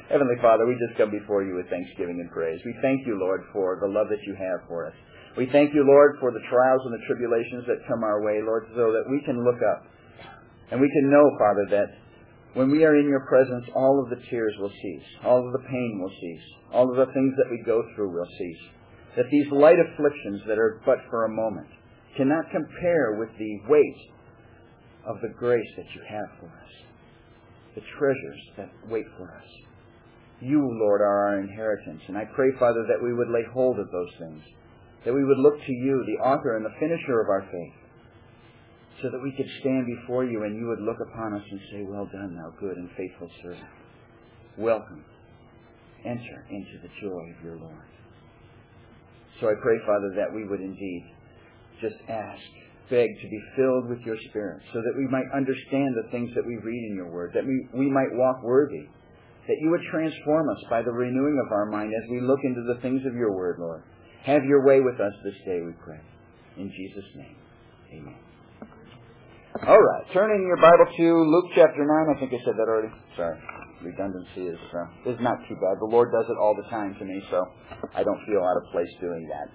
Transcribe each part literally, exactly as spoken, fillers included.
Heavenly Father, we just come before you with thanksgiving and praise. We thank you, Lord, for the love that you have for us. We thank you, Lord, for the trials and the tribulations that come our way, Lord, so that we can look up. And we can know, Father, that when we are in your presence, all of the tears will cease. All of the pain will cease. All of the things that we go through will cease. That these light afflictions that are but for a moment cannot compare with the weight of the grace that you have for us. The treasures that wait for us. You, Lord, are our inheritance. And I pray, Father, that we would lay hold of those things. That we would look to you, the author and the finisher of our faith. So that we could stand before you and you would look upon us and say, well done, thou good and faithful servant. Welcome. Enter into the joy of your Lord. So I pray, Father, that we would indeed just ask, beg to be filled with your Spirit so that we might understand the things that we read in your word, that we, we might walk worthy, that you would transform us by the renewing of our mind as we look into the things of your word, Lord. Have your way with us this day, we pray. In Jesus' name, amen. All right, turn in your Bible to Luke chapter nine. I think I said that already. Sorry. Redundancy is uh, is not too bad. The Lord does it all the time to me, so I don't feel out of place doing that.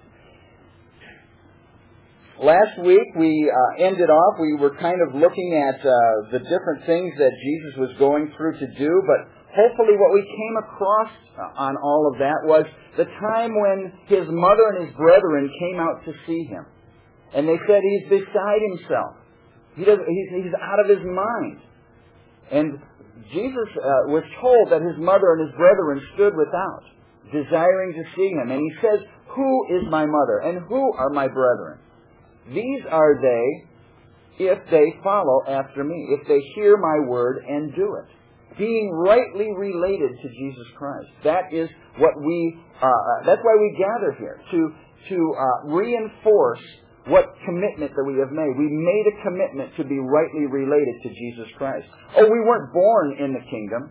Last week we uh, ended off, we were kind of looking at uh, the different things that Jesus was going through to do, but hopefully what we came across on all of that was the time when his mother and his brethren came out to see him. And they said he's beside himself. He does, he's, he's out of his mind. And Jesus uh, was told that his mother and his brethren stood without, desiring to see him. And he says, who is my mother and who are my brethren? These are they if they follow after me, if they hear my word and do it. Being rightly related to Jesus Christ. That is what we, uh, that's why we gather here, to, to uh, reinforce what commitment that we have made. We made a commitment to be rightly related to Jesus Christ. Oh, we weren't born in the kingdom.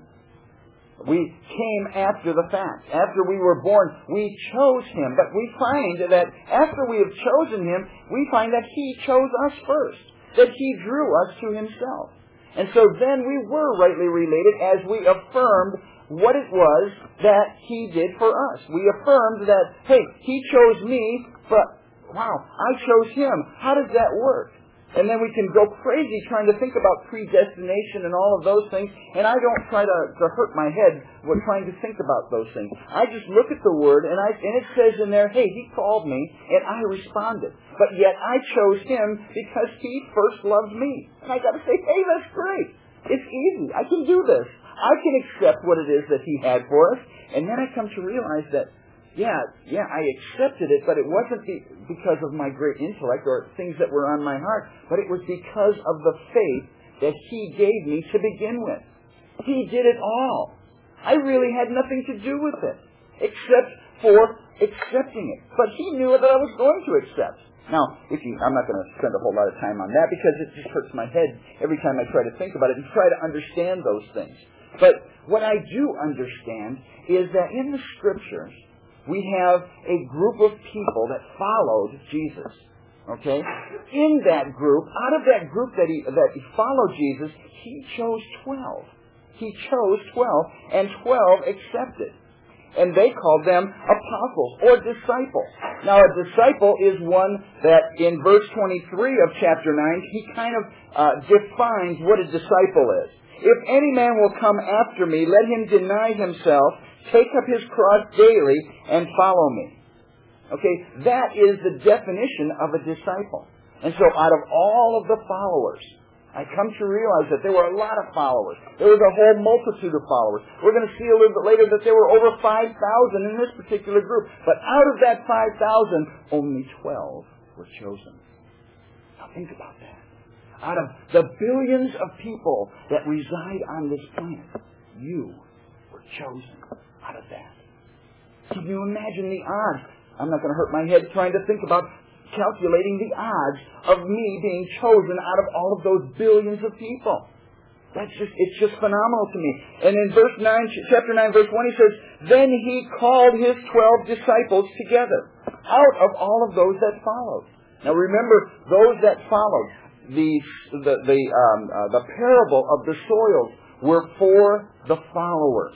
We came after the fact. After we were born, we chose him. But we find that after we have chosen him, we find that he chose us first. That he drew us to himself. And so then we were rightly related as we affirmed what it was that he did for us. We affirmed that, hey, he chose me, but wow, I chose him. How does that work? And then we can go crazy trying to think about predestination and all of those things. And I don't try to, to hurt my head when trying to think about those things. I just look at the Word, and, I, and it says in there, hey, he called me, and I responded. But yet I chose him because he first loved me. And I got to say, hey, that's great. It's easy. I can do this. I can accept what it is that he had for us. And then I come to realize that, Yeah, yeah, I accepted it, but it wasn't be, because of my great intellect or things that were on my heart, but it was because of the faith that he gave me to begin with. He did it all. I really had nothing to do with it, except for accepting it. But he knew that I was going to accept. Now, if you, I'm not going to spend a whole lot of time on that because it just hurts my head every time I try to think about it and try to understand those things. But what I do understand is that in the Scriptures, we have a group of people that followed Jesus. Okay? In that group, out of that group that he, that he followed Jesus, he chose twelve. He chose twelve, and twelve accepted. And they called them apostles or disciples. Now, a disciple is one that in verse twenty-three of chapter nine, he kind of uh, defines what a disciple is. If any man will come after me, let him deny himself, take up his cross daily, and follow me. Okay, that is the definition of a disciple. And so out of all of the followers, I come to realize that there were a lot of followers. There was a whole multitude of followers. We're going to see a little bit later that there were over five thousand in this particular group. But out of that five thousand, only twelve were chosen. Now think about that. Out of the billions of people that reside on this planet, you were chosen out of that. Can you imagine the odds? I'm not going to hurt my head trying to think about calculating the odds of me being chosen out of all of those billions of people. That's just, it's just phenomenal to me. And in verse nine, chapter nine, verse one, he says, then he called his twelve disciples together out of all of those that followed. Now remember, those that followed, the, the, the, um, uh, the parable of the soils were for the followers.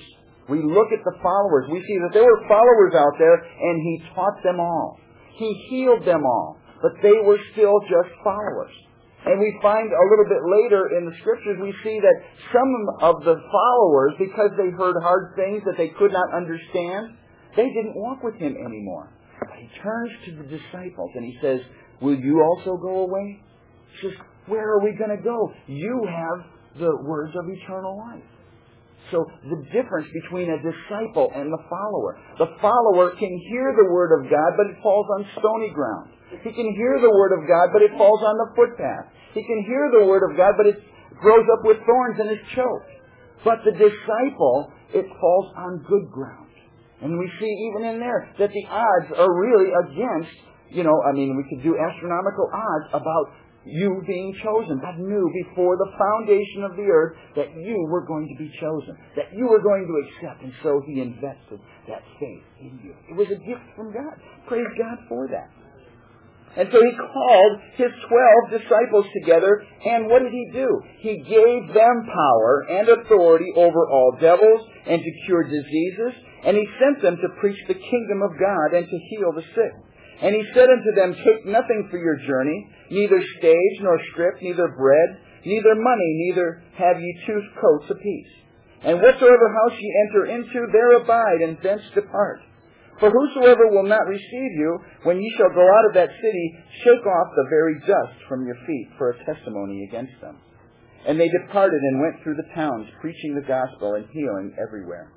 We look at the followers. We see that there were followers out there, and He taught them all. He healed them all. But they were still just followers. And we find a little bit later in the Scriptures, we see that some of the followers, because they heard hard things that they could not understand, they didn't walk with Him anymore. But He turns to the disciples and He says, will you also go away? He says, where are we going to go? You have the words of eternal life. So the difference between a disciple and the follower. The follower can hear the Word of God, but it falls on stony ground. He can hear the Word of God, but it falls on the footpath. He can hear the Word of God, but it grows up with thorns and is choked. But the disciple, it falls on good ground. And we see even in there that the odds are really against, you know, I mean, we could do astronomical odds about you being chosen. God knew before the foundation of the earth that you were going to be chosen, that you were going to accept, and so He invested that faith in you. It was a gift from God. Praise God for that. And so He called His twelve disciples together, and what did He do? He gave them power and authority over all devils and to cure diseases, and He sent them to preach the kingdom of God and to heal the sick. And He said unto them, take nothing for your journey, neither stage, nor scrip, neither bread, neither money, neither have ye two coats apiece. And whatsoever house ye enter into, there abide, and thence depart. For whosoever will not receive you, when ye shall go out of that city, shake off the very dust from your feet for a testimony against them. And they departed and went through the towns, preaching the gospel and healing everywhere.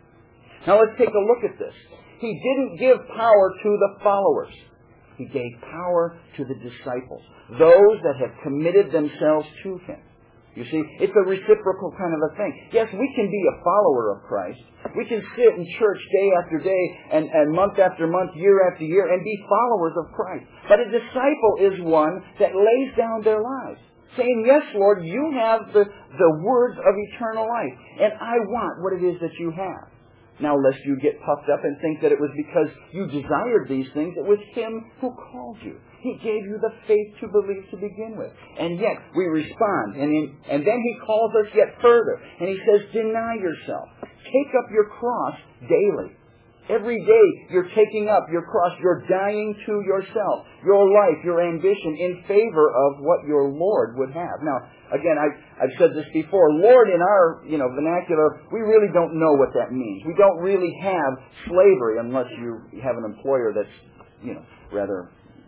Now let's take a look at this. He didn't give power to the followers. He gave power to the disciples, those that have committed themselves to Him. You see, it's a reciprocal kind of a thing. Yes, we can be a follower of Christ. We can sit in church day after day and, and month after month, year after year, and be followers of Christ. But a disciple is one that lays down their lives, saying, yes, Lord, you have the, the words of eternal life, and I want what it is that you have. Now, lest you get puffed up and think that it was because you desired these things, it was Him who called you. He gave you the faith to believe to begin with. And yet, we respond. And, in, and then He calls us yet further. And He says, deny yourself. Take up your cross daily. Every day, you're taking up your cross. You're dying to yourself, your life, your ambition, in favor of what your Lord would have. Now, again, I, I've said this before. Lord, in our you know vernacular, we really don't know what that means. We don't really have slavery unless you have an employer that's, you know, rather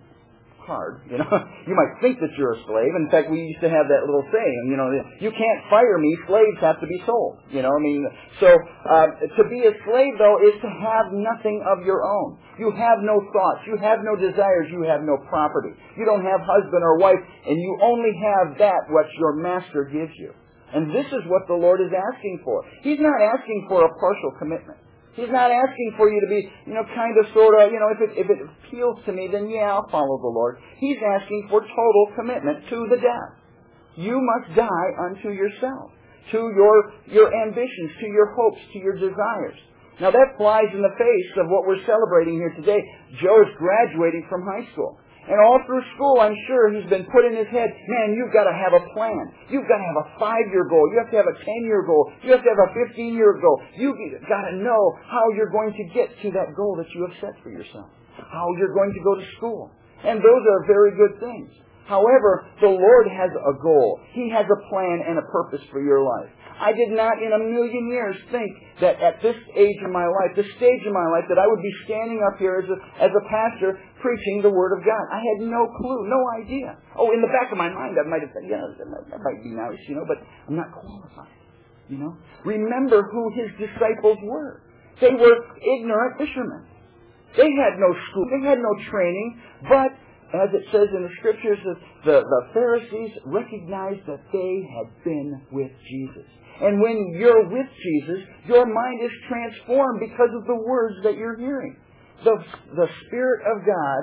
hard. You know, you might think that you're a slave. In fact, we used to have that little saying, you know, you can't fire me, slaves have to be sold. You know, I mean, so uh, to be a slave, though, is to have nothing of your own. You have no thoughts, you have no desires, you have no property. You don't have husband or wife, and you only have that which your master gives you. And this is what the Lord is asking for. He's not asking for a partial commitment. He's not asking for you to be, you know, kind of, sort of, you know, if it, if it appeals to me, then yeah, I'll follow the Lord. He's asking for total commitment to the death. You must die unto yourself, to your, your ambitions, to your hopes, to your desires. Now that flies in the face of what we're celebrating here today. Joe's graduating from high school. And all through school, I'm sure he's been put in his head, man, you've got to have a plan. You've got to have a five-year goal. You have to have a ten-year goal. You have to have a fifteen-year goal. You've got to know how you're going to get to that goal that you have set for yourself. How you're going to go to school. And those are very good things. However, the Lord has a goal. He has a plan and a purpose for your life. I did not in a million years think that at this age of my life, this stage of my life, that I would be standing up here as a, as a pastor preaching the Word of God. I had no clue, no idea. Oh, in the back of my mind, I might have said, yeah, that might, that might be nice, you know, but I'm not qualified, you know. Remember who His disciples were. They were ignorant fishermen. They had no school, they had no training, but as it says in the Scriptures, the, the Pharisees recognized that they had been with Jesus. And when you're with Jesus, your mind is transformed because of the words that you're hearing. The, the Spirit of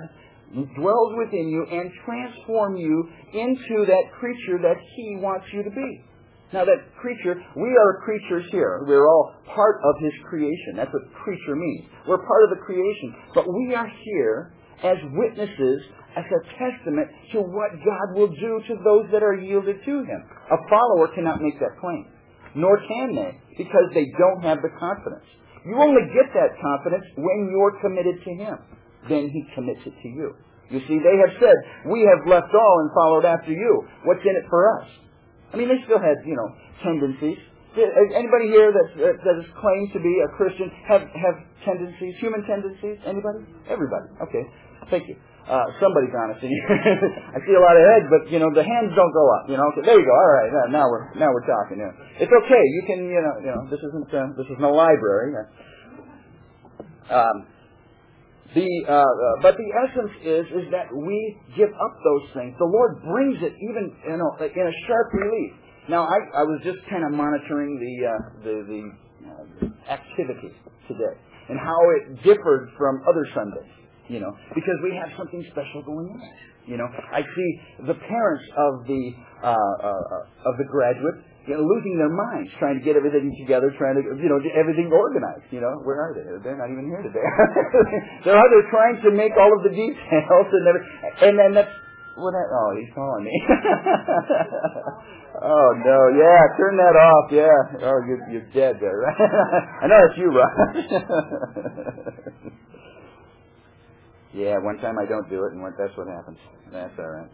God dwells within you and transforms you into that creature that He wants you to be. Now that creature, we are creatures here. We're all part of His creation. That's what creature means. We're part of the creation. But we are here as witnesses, as a testament to what God will do to those that are yielded to Him. A follower cannot make that claim. nor can they, because they don't have the confidence. You only get that confidence when you're committed to Him. Then He commits it to you. You see, they have said, we have left all and followed after you. What's in it for us? I mean, they still had, you know, tendencies. Anybody here that, that is claimed to be a Christian have, have tendencies, human tendencies? Anybody? Everybody. Okay. Thank you. Uh, somebody's honest in here. I see a lot of heads, but, you know, the hands don't go up. You know, okay, there you go. All right. Now we're, now we're talking. You know. It's okay. You can, you know, you know, this isn't, uh, this is no library. Um, the, uh, uh, but the essence is, is that we give up those things. The Lord brings it even, you know, in a sharp relief. Now, I, I was just kind of monitoring the uh, the, the uh, activity today and how it differed from other Sundays, you know, because we have something special going on. You know, I see the parents of the uh, uh, of the graduates, you know, losing their minds, trying to get everything together, trying to, you know, get everything organized. You know, where are they? They're not even here today. They're out there trying to make all of the details, and every, and then that's what. I, oh, he's calling me. Oh, no, yeah, turn that off, yeah. Oh, you're, you're dead there, right? I know it's you, Rob. Yeah, one time I don't do it, and that's what happens. That's all right.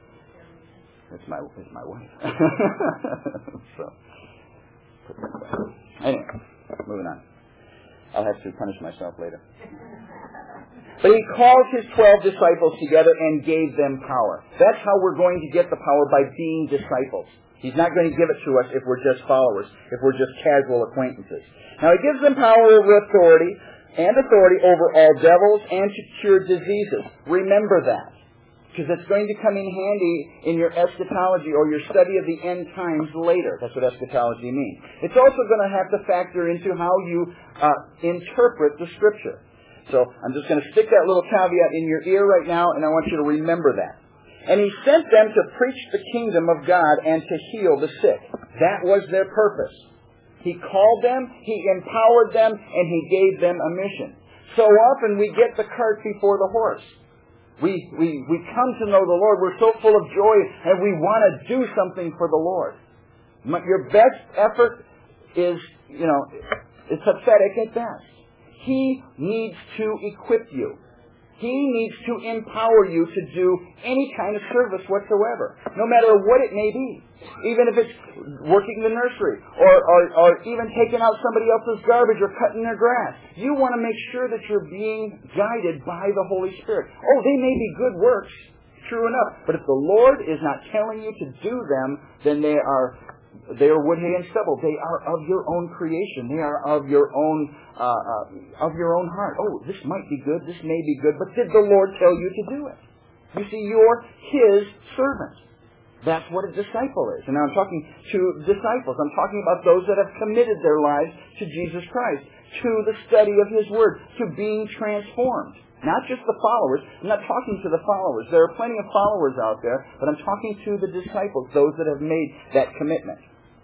It's my, it's my wife. So, put that back. Anyway, moving on. I'll have to punish myself later. But He called His twelve disciples together and gave them power. That's how we're going to get the power, by being disciples. He's not going to give it to us if we're just followers, if we're just casual acquaintances. Now, He gives them power over authority and authority over all devils and to cure diseases. Remember that, because it's going to come in handy in your eschatology or your study of the end times later. That's what eschatology means. It's also going to have to factor into how you uh, interpret the Scripture. So I'm just going to stick that little caveat in your ear right now, and I want you to remember that. And He sent them to preach the kingdom of God and to heal the sick. That was their purpose. He called them, He empowered them, and He gave them a mission. So often we get the cart before the horse. We, we, we come to know the Lord. We're so full of joy, and we want to do something for the Lord. Your best effort is, you know, it's pathetic at best. He needs to equip you. He needs to empower you to do any kind of service whatsoever, no matter what it may be. Even if it's working the nursery, or, or, or even taking out somebody else's garbage, or cutting their grass. You want to make sure that you're being guided by the Holy Spirit. Oh, they may be good works, true enough, but if the Lord is not telling you to do them, then they are they are wood, hay, and stubble. They are of your own creation. They are of your own uh, uh, of your own heart. Oh, this might be good. This may be good. But did the Lord tell you to do it? You see, you're His servant. That's what a disciple is. And now I'm talking to disciples. I'm talking about those that have committed their lives to Jesus Christ, to the study of His Word, to being transformed. Not just the followers. I'm not talking to the followers. There are plenty of followers out there, but I'm talking to the disciples, those that have made that commitment.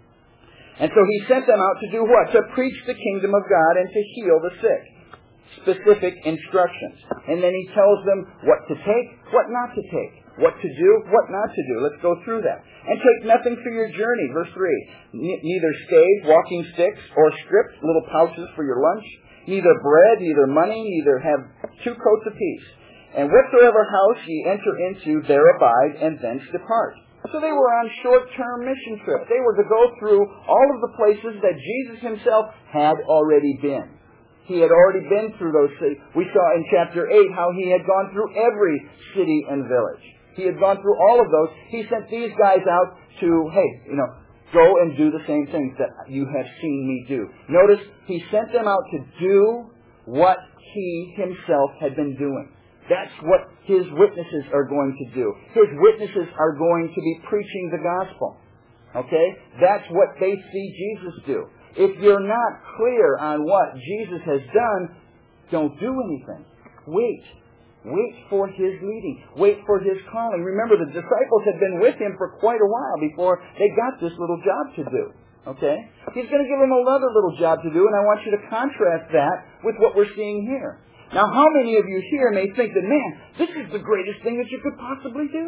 And so He sent them out to do what? To preach the kingdom of God and to heal the sick. Specific instructions. And then He tells them what to take, what not to take. What to do, what not to do. Let's go through that. And take nothing for your journey. Verse three. Neither staves, walking sticks, or strips, little pouches for your lunch. Neither bread, neither money, neither have two coats apiece. And whatsoever house ye enter into, there abide, and thence depart. So they were on short-term mission trips. They were to go through all of the places that Jesus Himself had already been. He had already been through those cities. We saw in chapter eight how He had gone through every city and village. He had gone through all of those. He sent these guys out to, hey, you know, go and do the same things that you have seen me do. Notice, He sent them out to do what He Himself had been doing. That's what His witnesses are going to do. His witnesses are going to be preaching the gospel. Okay? That's what they see Jesus do. If you're not clear on what Jesus has done, don't do anything. Wait. Wait for His leading. Wait for His calling. Remember, the disciples had been with Him for quite a while before they got this little job to do. Okay? He's going to give them another little job to do, and I want you to contrast that with what we're seeing here. Now, how many of you here may think that, man, this is the greatest thing that you could possibly do?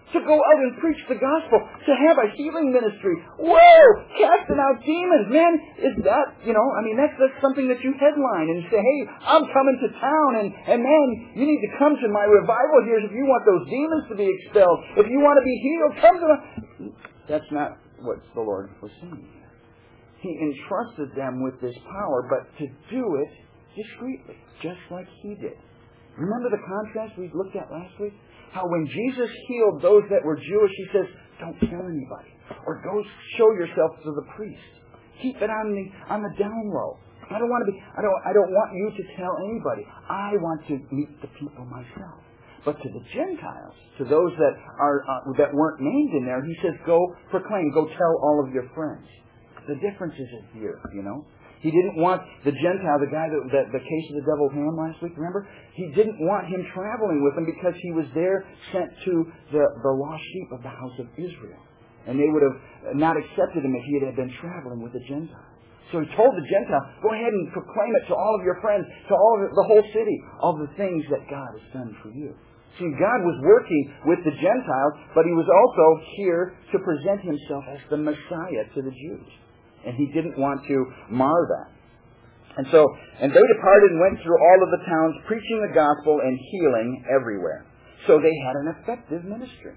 to go out and preach the gospel, to have a healing ministry. Whoa! Casting out demons, man. Is that, you know, I mean, that's, that's something that you headline and say, hey, I'm coming to town, and, and man, you need to come to my revival here if you want those demons to be expelled. If you want to be healed, come to my... That's not what the Lord was saying here. He entrusted them with this power, but to do it discreetly, just like He did. Remember the contrast we looked at last week? How when Jesus healed those that were Jewish, He says, don't tell anybody. Or go show yourself to the priest. Keep it on the on the down low. I don't want to be I don't I don't want you to tell anybody. I want to meet the people myself. But to the Gentiles, to those that are uh, that weren't named in there, He says, go proclaim, go tell all of your friends. The difference is here, you know. He didn't want the Gentile, the guy that, that the case of the devil's ham last week, remember? He didn't want him traveling with him because he was there sent to the, the lost sheep of the house of Israel. And they would have not accepted him if he had been traveling with the Gentile. So he told the Gentile, go ahead and proclaim it to all of your friends, to all of the whole city, all the things that God has done for you. See, God was working with the Gentiles, but He was also here to present Himself as the Messiah to the Jews. And He didn't want to mar that. And so, and they departed and went through all of the towns, preaching the gospel and healing everywhere. So they had an effective ministry.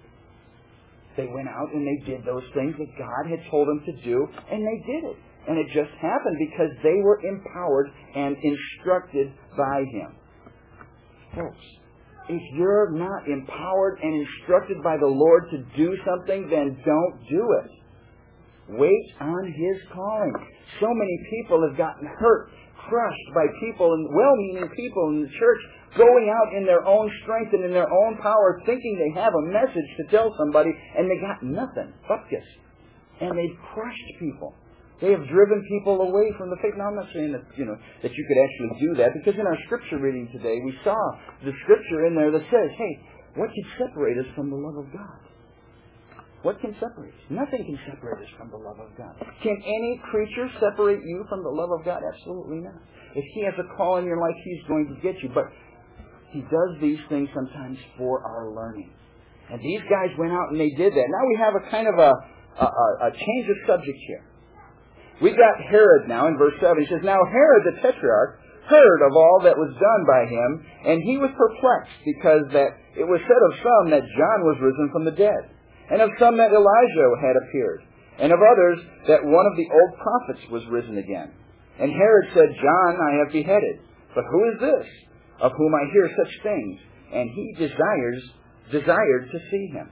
They went out and they did those things that God had told them to do, and they did it. And it just happened because they were empowered and instructed by Him. Folks, if you're not empowered and instructed by the Lord to do something, then don't do it. Wait on His calling. So many people have gotten hurt, crushed by people, and well-meaning people in the church, going out in their own strength and in their own power, thinking they have a message to tell somebody, and they got nothing. Bupkis. And they've crushed people. They have driven people away from the faith. Now, I'm not saying that, you know, that you could actually do that, because in our scripture reading today, we saw the scripture in there that says, hey, what could separate us from the love of God? What can separate us? Nothing can separate us from the love of God. Can any creature separate you from the love of God? Absolutely not. If He has a call in your life, He's going to get you. But He does these things sometimes for our learning. And these guys went out and they did that. Now we have a kind of a, a, a change of subject here. We've got Herod now in verse seven. He says, now Herod the Tetrarch heard of all that was done by him, and he was perplexed, because that it was said of some that John was risen from the dead, and of some that Elijah had appeared, and of others that one of the old prophets was risen again. And Herod said, John I have beheaded, but who is this, of whom I hear such things? And he desires, desired to see him.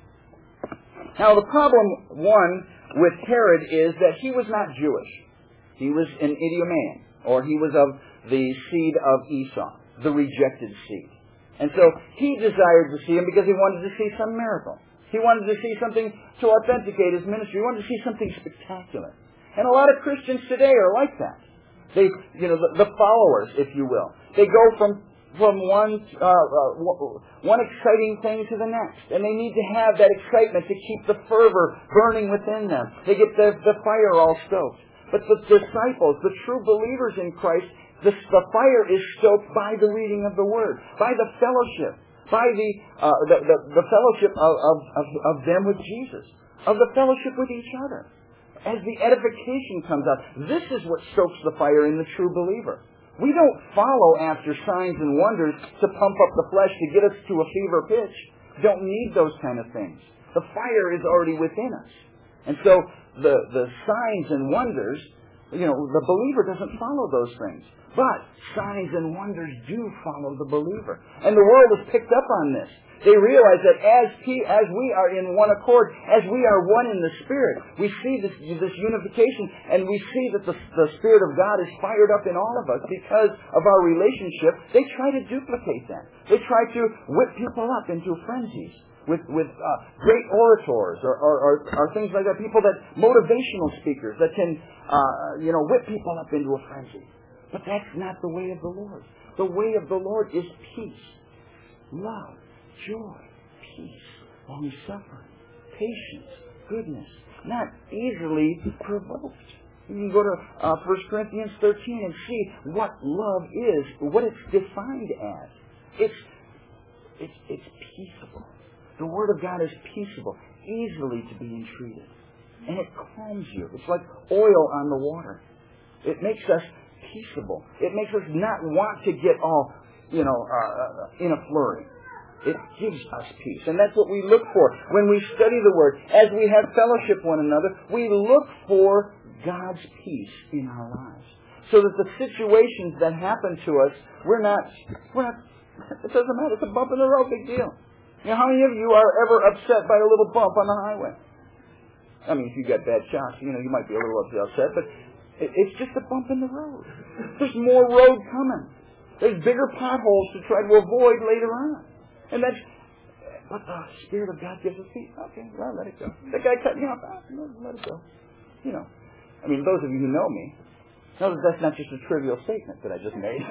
Now the problem, one, with Herod is that he was not Jewish. He was an Idumean, or he was of the seed of Esau, the rejected seed. And so he desired to see him because he wanted to see some miracle. He wanted to see something to authenticate his ministry. He wanted to see something spectacular. And a lot of Christians today are like that. They, you know, the, the followers, if you will. They go from from one uh, uh, one exciting thing to the next, and they need to have that excitement to keep the fervor burning within them. They get the the fire all stoked. But the disciples, the true believers in Christ, the, the fire is stoked by the reading of the Word, by the fellowship. By the, uh, the, the the fellowship of, of, of, of them with Jesus, of the fellowship with each other. As the edification comes out, this is what stokes the fire in the true believer. We don't follow after signs and wonders to pump up the flesh to get us to a fever pitch. Don't need those kind of things. The fire is already within us. And so the, the signs and wonders, you know, the believer doesn't follow those things. But signs and wonders do follow the believer. And the world has picked up on this. They realize that as he, as we are in one accord, as we are one in the Spirit, we see this, this unification, and we see that the, the Spirit of God is fired up in all of us because of our relationship. They try to duplicate that. They try to whip people up into frenzies with, with uh, great orators or, or, or, or things like that. People that, motivational speakers that can, uh, you know, whip people up into a frenzy. But that's not the way of the Lord. The way of the Lord is peace, love, joy, peace, long-suffering, patience, goodness, not easily provoked. You can go to uh, First Corinthians thirteen and see what love is, what it's defined as. It's, it's, it's peaceable. The Word of God is peaceable, easily to be entreated. And it calms you. It's like oil on the water. It makes us peaceable. It makes us not want to get all, you know, uh, in a flurry. It gives us peace. And that's what we look for when we study the Word. As we have fellowship one another, we look for God's peace in our lives. So that the situations that happen to us, we're not, we're not, it doesn't matter. It's a bump in the road, big deal. You know, how many of you are ever upset by a little bump on the highway? I mean, if you got bad shocks, you know, you might be a little upset, but it's just a bump in the road. There's more road coming. There's bigger potholes to try to avoid later on. And that's, but the Spirit of God gives us peace. Okay, well, let it go. That guy cut me off. Oh, no, let it go. You know, I mean, those of you who know me, know that that's not just a trivial statement that I just made.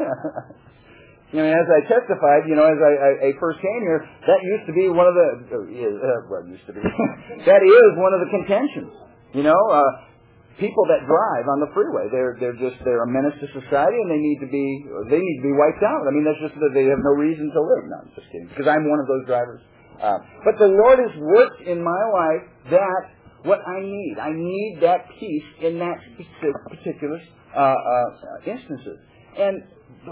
You know, as I testified, you know, as I, I, I first came here, that used to be one of the, uh, well, used to be, that is one of the contentions. You know, uh, people that drive on the freeway, they're they're just they're a menace to society, and they need to be they need to be wiped out. I mean, that's just that they have no reason to live. No, I'm just kidding, because I'm one of those drivers. Uh, but the Lord has worked in my life that what I need, I need that peace in that particular uh, uh, instances, and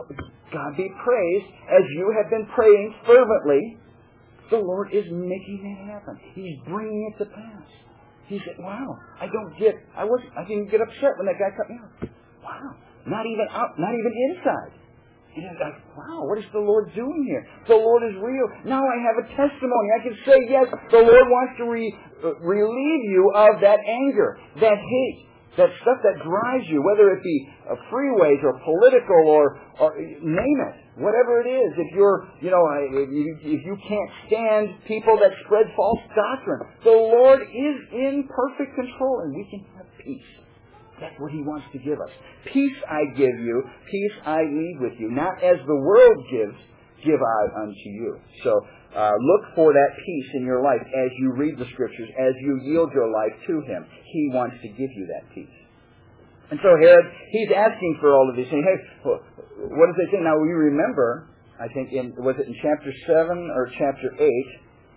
God be praised, as you have been praying fervently, the Lord is making it happen. He's bringing it to pass. He said, wow, I don't get, I wasn't, I didn't get upset when that guy cut me off. Wow, not even out, not even inside. And I was like, wow, what is the Lord doing here? The Lord is real. Now I have a testimony. I can say, yes, the Lord wants to re, uh, relieve you of that anger, that hate, that stuff that drives you, whether it be uh, freeways or political or, or name it, whatever it is. If you're, you know, if you, if you can't stand people that spread false doctrine, the Lord is in perfect control, and we can have peace. That's what He wants to give us. Peace I give you, peace I leave with you. Not as the world gives, give I unto you. So uh, look for that peace in your life as you read the Scriptures, as you yield your life to Him. He wants to give you that peace. And so Herod, he's asking for all of these things. Hey, what does they say? Now we remember, I think, in was it in chapter seven or chapter eight?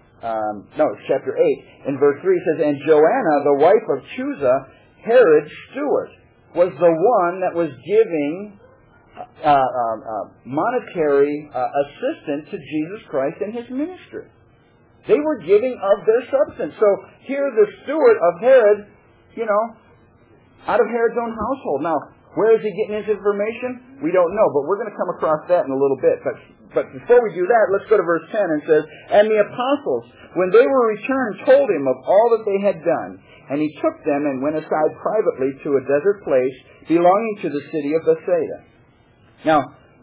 Um, no, it's chapter eight. In verse three it says, and Joanna, the wife of Chusa, Herod's steward, was the one that was giving uh, uh, uh, monetary uh, assistance to Jesus Christ in His ministry. They were giving of their substance. So here the steward of Herod, you know, out of Herod's own household. Now, where is he getting his information? We don't know, but we're going to come across that in a little bit. But but before we do that, let's go to verse ten, and it says, and the apostles, when they were returned, told him of all that they had done. And he took them and went aside privately to a desert place belonging to the city of Bethsaida. Now,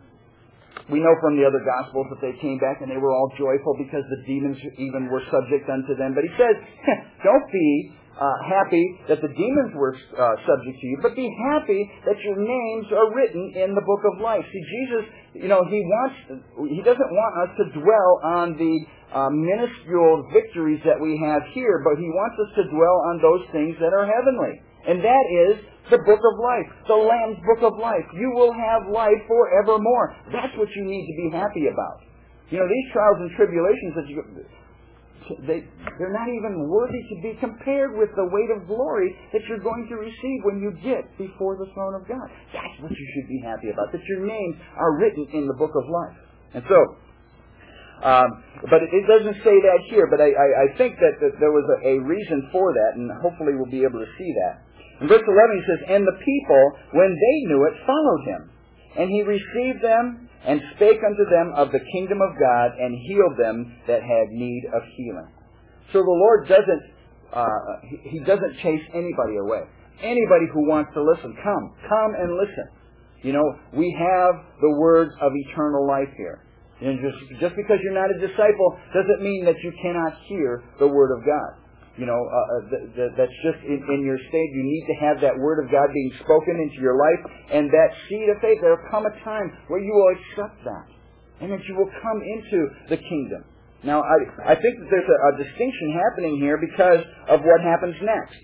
we know from the other Gospels that they came back and they were all joyful because the demons even were subject unto them. But he says, don't be uh, happy that the demons were uh, subject to you, but be happy that your names are written in the book of life. See, Jesus, you know, He wants, He doesn't want us to dwell on the uh, minuscule victories that we have here, but He wants us to dwell on those things that are heavenly. And that is the book of life, the Lamb's book of life. You will have life forevermore. That's what you need to be happy about. You know, these trials and tribulations that you they, they're not even worthy to be compared with the weight of glory that you're going to receive when you get before the throne of God. That's what you should be happy about, that your names are written in the book of life. And so, um, but it, it doesn't say that here, but I, I, I think that, that there was a, a reason for that, and hopefully we'll be able to see that. In verse eleven he says, and the people, when they knew it, followed him. And he received them, and spake unto them of the kingdom of God, and healed them that had need of healing. So the Lord doesn't, uh, He doesn't chase anybody away. Anybody who wants to listen, come. Come and listen. You know, we have the words of eternal life here. And just, just because you're not a disciple doesn't mean that you cannot hear the Word of God. You know, uh, th- th- that's just in, in your state. You need to have that Word of God being spoken into your life, and that seed of faith. There will come a time where you will accept that, and that you will come into the kingdom. Now, I, I think that there's a, a distinction happening here because of what happens next.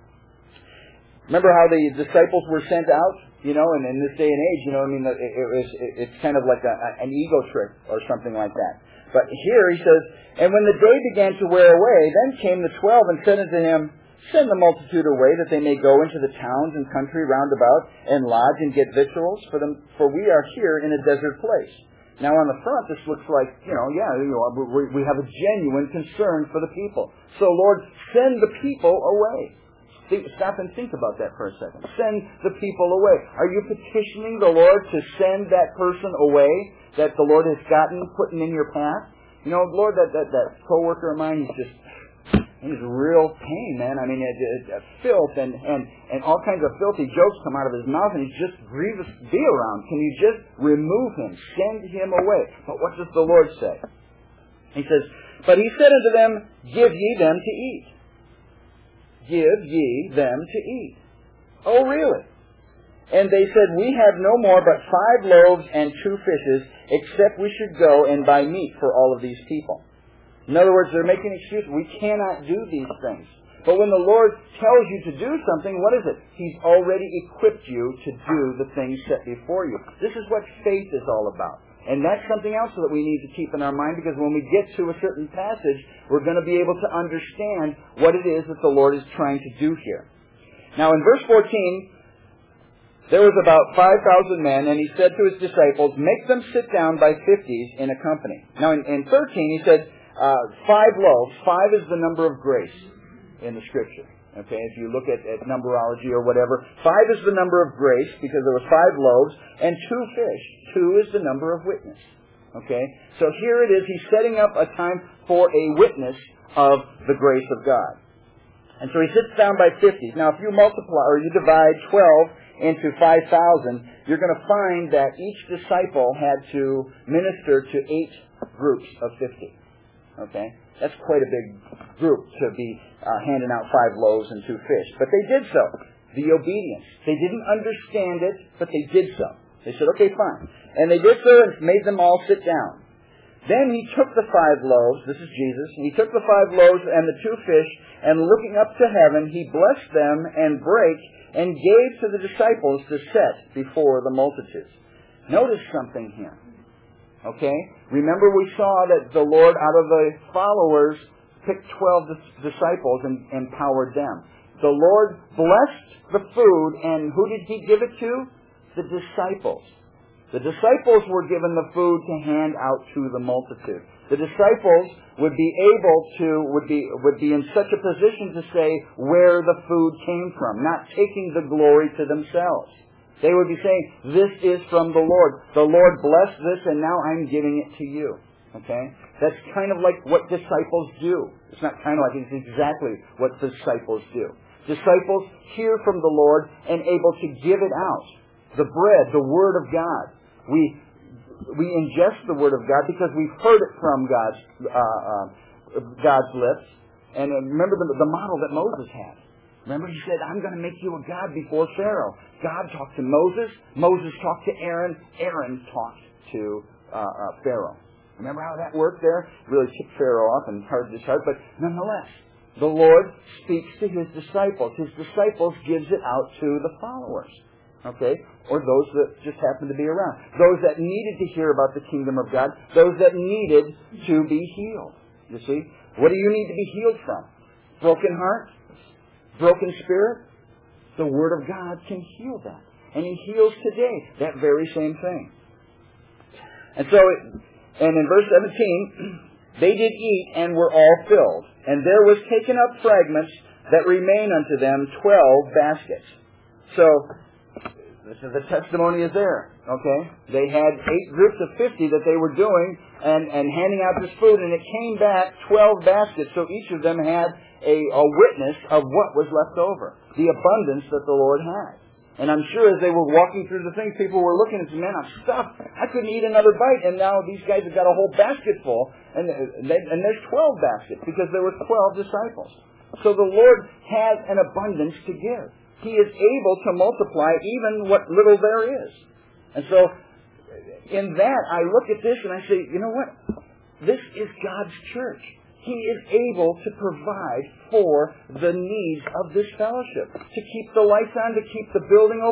Remember how the disciples were sent out? You know, and in this day and age, you know, I mean, it, it was, it, it's kind of like a, an ego trick or something like that. But here he says, and when the day began to wear away, then came the twelve and said unto him, Send the multitude away, that they may go into the towns and country round about, and lodge and get victuals for them, for we are here in a desert place. Now on the front, this looks like, you know, yeah, you know, we, we have a genuine concern for the people. So Lord, send the people away. Think, stop and think about that for a second. Send the people away. Are you petitioning the Lord to send that person away that the Lord has gotten, putting in your path? You know, Lord, that, that, that co-worker of mine, he's just, he's real pain, man. I mean, it, it, it, filth and, and, and all kinds of filthy jokes come out of his mouth, and he's just grievous to be around. Can you just remove him? Send him away. But what does the Lord say? He says, But he said unto them, Give ye them to eat. Give ye them to eat. Oh, really? And they said, We have no more but five loaves and two fishes, except we should go and buy meat for all of these people. In other words, they're making excuses. We cannot do these things. But when the Lord tells you to do something, what is it? He's already equipped you to do the things set before you. This is what faith is all about. And that's something else that we need to keep in our mind, because when we get to a certain passage, we're going to be able to understand what it is that the Lord is trying to do here. Now in verse fourteen, there was about five thousand men, and he said to his disciples, Make them sit down by fifties in a company. Now in, in thirteen, he said, uh, five loaves. Five is the number of grace in the Scripture. Okay, if you look at, at numberology or whatever, five is the number of grace because there were five loaves, and two fish. Two is the number of witness. Okay, so here it is. He's setting up a time for a witness of the grace of God. And so he sits down by fifties. Now, if you multiply or you divide twelve into five thousand, you're going to find that each disciple had to minister to eight groups of fifty. Okay, that's quite a big group to be uh, handing out five loaves and two fish. But they did so. The obedience. They didn't understand it, but they did so. They said, okay, fine. And they did so and made them all sit down. Then he took the five loaves, this is Jesus, and he took the five loaves and the two fish, and looking up to heaven, he blessed them and brake and gave to the disciples to set before the multitudes. Notice something here. Okay? Remember we saw that the Lord, out of the followers, picked twelve disciples and empowered them. The Lord blessed the food, and who did he give it to? The disciples. The disciples were given the food to hand out to the multitude. The disciples would be able to, would be, would be in such a position to say where the food came from, not taking the glory to themselves. They would be saying, this is from the Lord. The Lord blessed this, and now I'm giving it to you. Okay? That's kind of like what disciples do. It's not kind of like, it's exactly what disciples do. Disciples hear from the Lord and able to give it out. The bread, the Word of God. We we ingest the Word of God because we've heard it from God's uh, uh, God's lips. And uh, remember the, the model that Moses had. Remember he said, I'm going to make you a God before Pharaoh. God talked to Moses. Moses talked to Aaron. Aaron talked to uh, uh, Pharaoh. Remember how that worked there? Really tipped Pharaoh off and hardened his heart. But nonetheless, the Lord speaks to His disciples. His disciples gives it out to the followers. Okay? Or those that just happened to be around. Those that needed to hear about the kingdom of God. Those that needed to be healed. You see? What do you need to be healed from? Broken heart? Broken spirit? The Word of God can heal that. And He heals today that very same thing. And so, it, and in verse seventeen, they did eat and were all filled. And there was taken up fragments that remain unto them twelve baskets. So, the testimony is there, okay? They had eight groups of fifty that they were doing and, and handing out this food, and it came back twelve baskets, so each of them had a, a witness of what was left over, the abundance that the Lord had. And I'm sure as they were walking through the things, people were looking and saying, man, I'm stuffed. I couldn't eat another bite, and now these guys have got a whole basket full, and, they, and there's twelve baskets, because there were twelve disciples. So the Lord has an abundance to give. He is able to multiply even what little there is. And so, in that, I look at this and I say, you know what? This is God's church. He is able to provide for the needs of this fellowship. To keep the lights on, to keep the building open.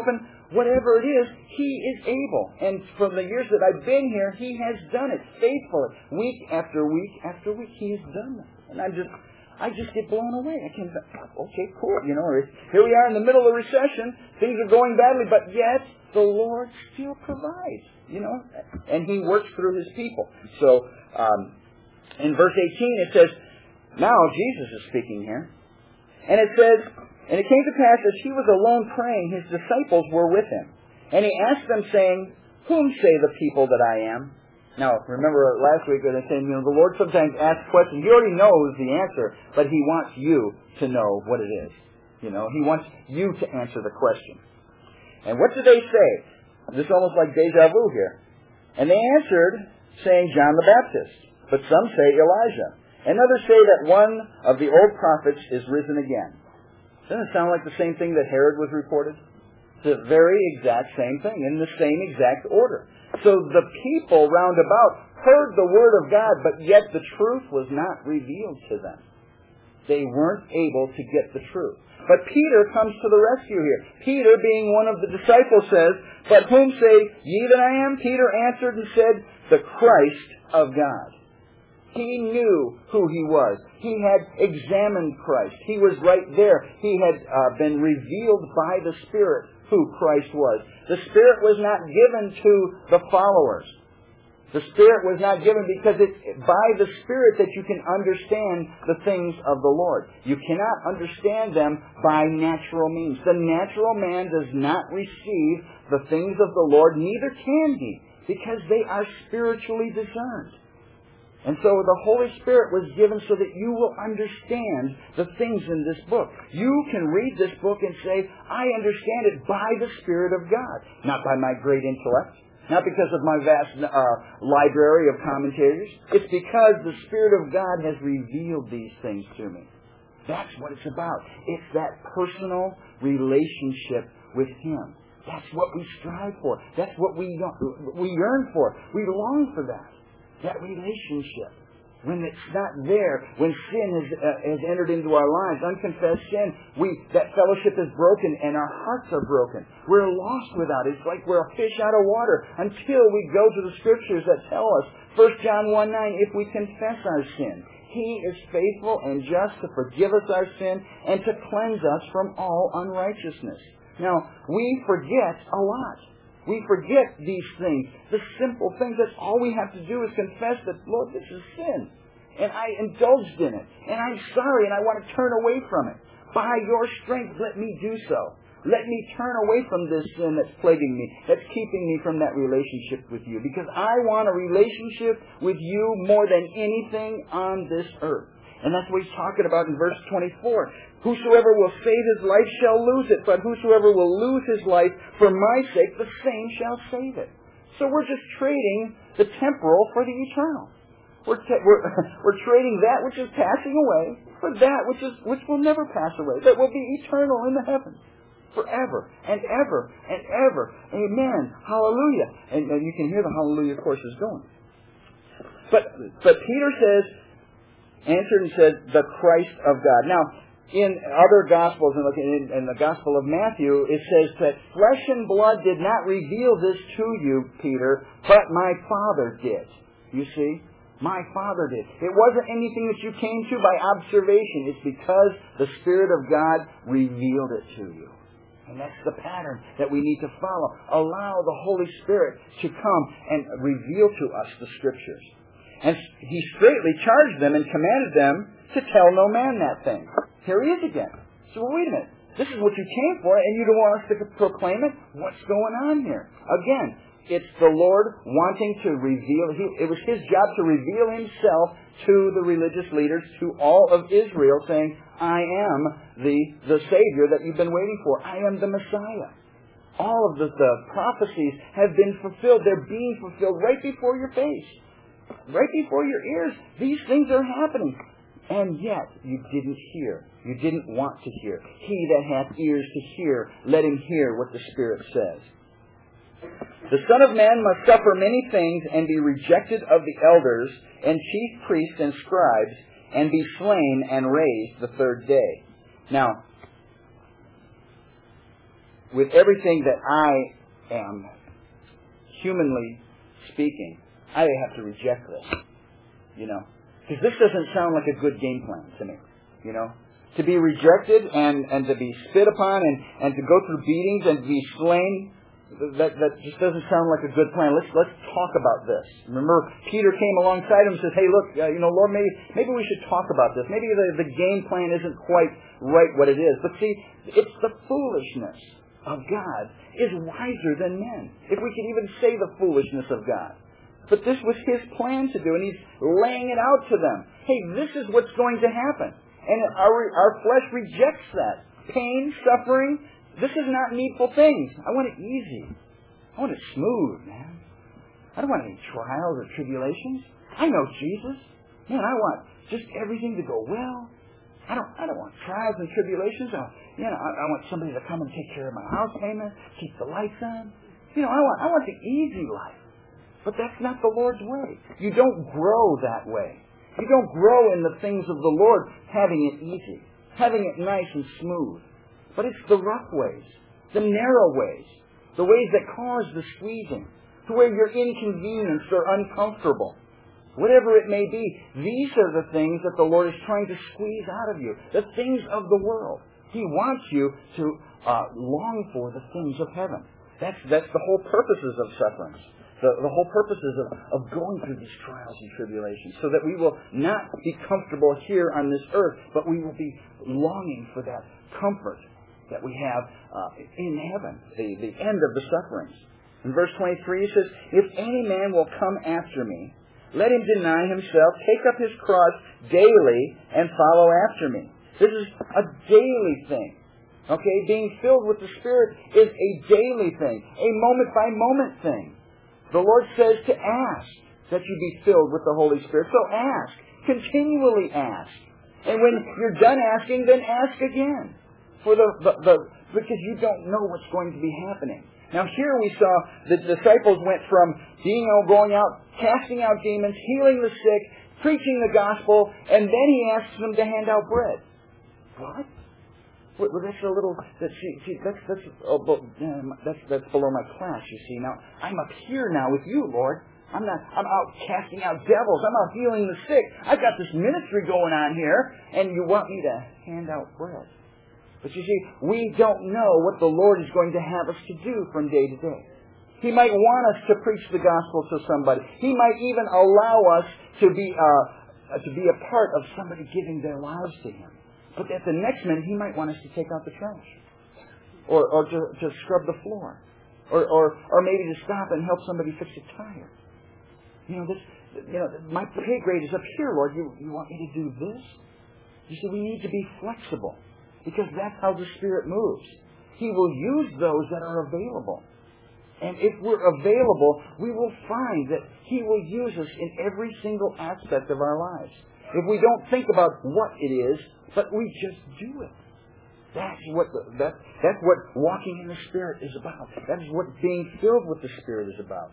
whatever it is, He is able. And from the years that I've been here, He has done it faithfully. Week after week after week, He has done that. And I'm just, I just get blown away. I can, okay, cool. You know, here we are in the middle of a recession. Things are going badly, but yet the Lord still provides. You know, and He works through His people. So, um, in verse eighteen, it says, now Jesus is speaking here. And it says, and it came to pass as He was alone praying, His disciples were with Him. And He asked them, saying, whom say the people that I am? Now, remember last week when I said, you know, the Lord sometimes asks questions. He already knows the answer, but He wants you to know what it is. You know, He wants you to answer the question. And what did they say? This is almost like deja vu here. And they answered, saying, John the Baptist. But some say Elijah. And others say that one of the old prophets is risen again. Doesn't it sound like the same thing that Herod was reported? It's the very exact same thing, in the same exact order. So the people round about heard the Word of God, but yet the truth was not revealed to them. They weren't able to get the truth. But Peter comes to the rescue here. Peter, being one of the disciples, says, but whom say ye that I am? Peter answered and said, the Christ of God. He knew who He was. He had examined Christ. He was right there. He had uh, been revealed by the Spirit who Christ was. The Spirit was not given to the followers. The Spirit was not given because it's by the Spirit that you can understand the things of the Lord. You cannot understand them by natural means. The natural man does not receive the things of the Lord, neither can he, because they are spiritually discerned. And so the Holy Spirit was given so that you will understand the things in this book. You can read this book and say, I understand it by the Spirit of God. Not by my great intellect. Not because of my vast uh, library of commentators. It's because the Spirit of God has revealed these things to me. That's what it's about. It's that personal relationship with Him. That's what we strive for. That's what we, we yearn for. We long for that. That relationship. When it's not there, when sin has, uh, has entered into our lives, unconfessed sin, we that fellowship is broken and our hearts are broken. We're lost without it. It's like we're a fish out of water until we go to the Scriptures that tell us, First John one nine, if we confess our sin, He is faithful and just to forgive us our sin and to cleanse us from all unrighteousness. Now, we forget a lot. We forget these things, the simple things. That's all we have to do is confess that, Lord, this is sin. And I indulged in it. And I'm sorry and I want to turn away from it. By your strength, let me do so. Let me turn away from this sin that's plaguing me, that's keeping me from that relationship with you. Because I want a relationship with you more than anything on this earth. And that's what he's talking about in verse twenty-four. Whosoever will save his life shall lose it, but whosoever will lose his life for my sake, the same shall save it. So we're just trading the temporal for the eternal. We're, te- we're, we're trading that which is passing away for that which is which will never pass away, that will be eternal in the heavens. Forever and ever and ever. Amen. Hallelujah. And, and you can hear the hallelujah choruses going. But, but Peter says, answered and said, the Christ of God. Now, in other Gospels, in, in the Gospel of Matthew, it says that flesh and blood did not reveal this to you, Peter, but my Father did. You see? My Father did. It wasn't anything that you came to by observation. It's because the Spirit of God revealed it to you. And that's the pattern that we need to follow. Allow the Holy Spirit to come and reveal to us the Scriptures. And he straightly charged them and commanded them to tell no man that thing. Here he is again. So well, wait a minute. This is what you came for, and you don't want us to proclaim it? What's going on here? Again, it's the Lord wanting to reveal. He, it was His job to reveal Himself to the religious leaders, to all of Israel, saying, I am the, the Savior that you've been waiting for. I am the Messiah. All of the, the prophecies have been fulfilled. They're being fulfilled right before your face. Right before your ears. These things are happening. And yet, you didn't hear. You didn't want to hear. He that hath ears to hear, let him hear what the Spirit says. The Son of Man must suffer many things and be rejected of the elders and chief priests and scribes and be slain and raised the third day. Now, with everything that I am, humanly speaking, I have to reject this. You know? Because this doesn't sound like a good game plan to me. You know? To be rejected and, and to be spit upon and, and to go through beatings and to be slain, that, that just doesn't sound like a good plan. Let's let's talk about this. Remember, Peter came alongside him and says, hey, look, uh, you know, Lord, maybe maybe we should talk about this. Maybe the, the game plan isn't quite right what it is. But see, it's the foolishness of God is wiser than men. If we could even say the foolishness of God. But this was His plan to do, and He's laying it out to them. Hey, this is what's going to happen. And our, our flesh rejects that. Pain, suffering, this is not needful things. I want it easy. I want it smooth, man. I don't want any trials or tribulations. I know Jesus. Man, I want just everything to go well. I don't I don't want trials and tribulations. I, you know, I, I want somebody to come and take care of my house payment, keep the lights on. You know, I want I want the easy life. But that's not the Lord's way. You don't grow that way. You don't grow in the things of the Lord having it easy, having it nice and smooth. But it's the rough ways, the narrow ways, the ways that cause the squeezing, to where you're inconvenienced or uncomfortable. Whatever it may be, these are the things that the Lord is trying to squeeze out of you, the things of the world. He wants you to uh, long for the things of heaven. That's, that's the whole purposes of sufferings. The, the whole purposes of, of going through these trials and tribulations, so that we will not be comfortable here on this earth, but we will be longing for that comfort that we have uh, in heaven, the, the end of the sufferings. In verse twenty-three, it says, if any man will come after me, let him deny himself, take up his cross daily, and follow after me. This is a daily thing. Okay? Being filled with the Spirit is a daily thing, a moment-by-moment thing. The Lord says to ask that you be filled with the Holy Spirit. So ask. Continually ask. And when you're done asking, then ask again. For the, the, the because you don't know what's going to be happening. Now here we saw the disciples went from being out, going out, casting out demons, healing the sick, preaching the gospel, and then He asks them to hand out bread. What? Well, that's a little. That's, see, that's that's oh, that's that's below my class. You see. Now I'm up here now with you, Lord. I'm not. I'm out casting out devils. I'm out healing the sick. I've got this ministry going on here, and you want me to hand out bread? But you see, we don't know what the Lord is going to have us to do from day to day. He might want us to preach the gospel to somebody. He might even allow us to be uh, to be a part of somebody giving their lives to Him. But at the next minute, He might want us to take out the trash. Or, or to, to scrub the floor. Or, or, or maybe to stop and help somebody fix a tire. You know, this, you know, my pay grade is up here, Lord. You, you want me to do this? You see, we need to be flexible. Because that's how the Spirit moves. He will use those that are available. And if we're available, we will find that He will use us in every single aspect of our lives. If we don't think about what it is, but we just do it. That's what the, that, that's what walking in the Spirit is about. That is what being filled with the Spirit is about.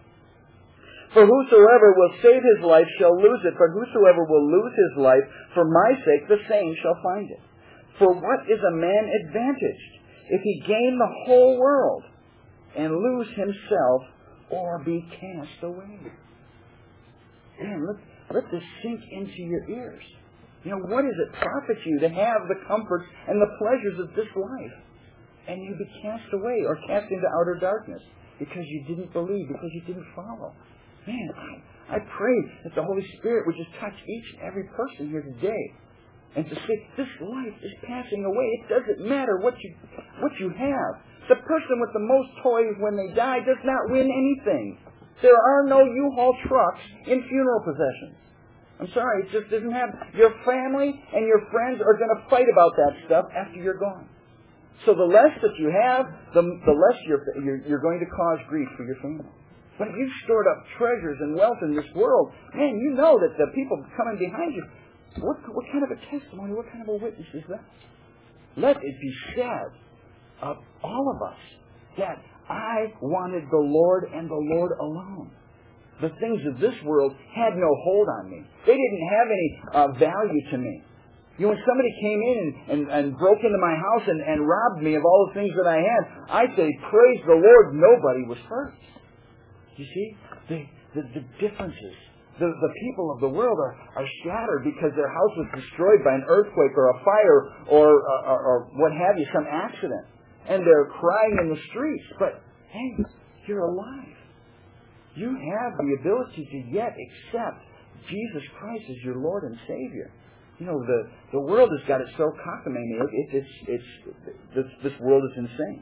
For whosoever will save his life shall lose it, but whosoever will lose his life for my sake, the same shall find it. For what is a man advantaged if he gain the whole world and lose himself or be cast away? Man, let, let this sink into your ears. You know, what does it profit you to have the comforts and the pleasures of this life, and you be cast away or cast into outer darkness because you didn't believe, because you didn't follow? Man, I, I pray that the Holy Spirit would just touch each and every person here today, and to say, this life is passing away. It doesn't matter what you what you have. The person with the most toys when they die does not win anything. There are no U-Haul trucks in funeral processions. I'm sorry, it just doesn't happen. Your family and your friends are going to fight about that stuff after you're gone. So the less that you have, the, the less you're, you're, you're going to cause grief for your family. But if you've stored up treasures and wealth in this world, man, you know that the people coming behind you, what, what kind of a testimony, what kind of a witness is that? Let it be said of all of us that I wanted the Lord and the Lord alone. The things of this world had no hold on me. They didn't have any uh, value to me. You know, when somebody came in and, and, and broke into my house and, and robbed me of all the things that I had, I'd say, praise the Lord, nobody was hurt. You see, the, the, the differences. The, the people of the world are, are shattered because their house was destroyed by an earthquake or a fire or, or, or what have you, some accident. And they're crying in the streets. But, hey, you're alive. You have the ability to yet accept Jesus Christ as your Lord and Savior. You know, the, the world has got it so cockamamie. It, it's, it's, this, this world is insane.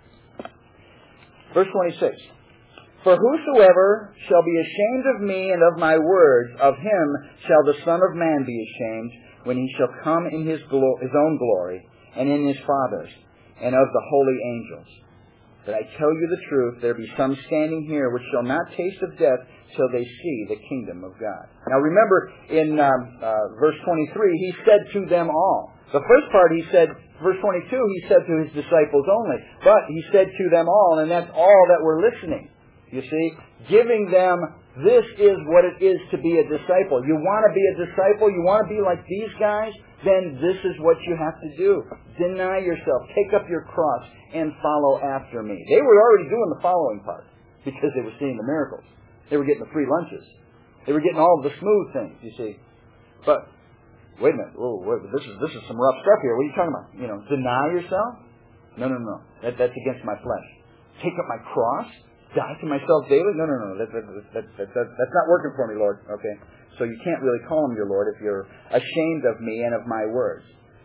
Verse twenty-six. For whosoever shall be ashamed of me and of my words, of him shall the Son of Man be ashamed, when he shall come in his, glo- his own glory, and in his Father's, and of the holy angels. But I tell you the truth, there be some standing here which shall not taste of death till they see the kingdom of God. Now remember, in um, uh, verse twenty-three, he said to them all. The first part he said, verse twenty-two, he said to his disciples only. But he said to them all, and that's all that were listening. You see, giving them, this is what it is to be a disciple. You want to be a disciple? You want to be like these guys? Then this is what you have to do. Deny yourself. Take up your cross and follow after me. They were already doing the following part because they were seeing the miracles. They were getting the free lunches. They were getting all of the smooth things, you see. But, wait a minute. Whoa, wait, this is this is some rough stuff here. What are you talking about? You know, deny yourself? No, no, no. That, that's against my flesh. Take up my cross? Die to myself daily? No, no, no. That, that, that, that, that, that's not working for me, Lord. Okay? So you can't really call him your Lord if you're ashamed of me and of my words.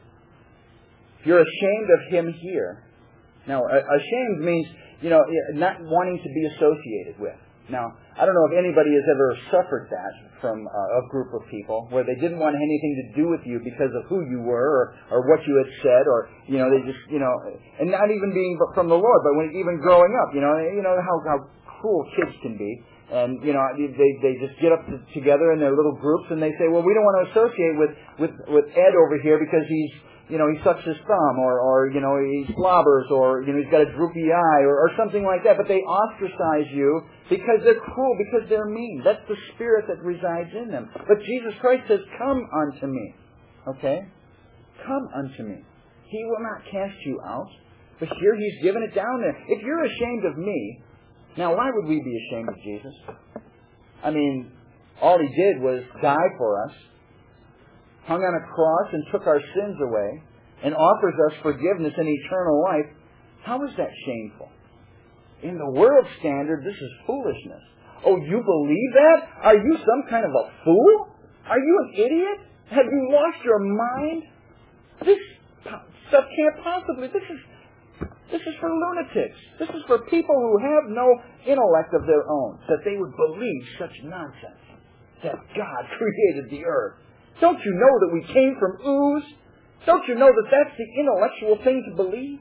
If you're ashamed of him here, now, ashamed means, you know, not wanting to be associated with. Now, I don't know if anybody has ever suffered that from a group of people where they didn't want anything to do with you because of who you were or, or what you had said, or, you know, they just, you know, and not even being from the Lord, but when even growing up, you know, you know how, how cruel kids can be. And, you know, they they just get up to, together in their little groups and they say, well, we don't want to associate with, with, with Ed over here because he's, you know, he sucks his thumb, or, or, you know, he slobbers, or, you know, he's got a droopy eye, or, or something like that. But they ostracize you because they're cruel, because they're mean. That's the spirit that resides in them. But Jesus Christ says, come unto me. Okay? Come unto me. He will not cast you out. But here he's given it down there. If you're ashamed of me, now why would we be ashamed of Jesus? I mean, all he did was die for us, hung on a cross and took our sins away, and offers us forgiveness and eternal life. How is that shameful? In the world standard, this is foolishness. Oh, you believe that? Are you some kind of a fool? Are you an idiot? Have you lost your mind? This stuff can't possibly. This is this is for lunatics. This is for people who have no intellect of their own, that they would believe such nonsense, that God created the earth. Don't you know that we came from ooze? Don't you know that that's the intellectual thing to believe?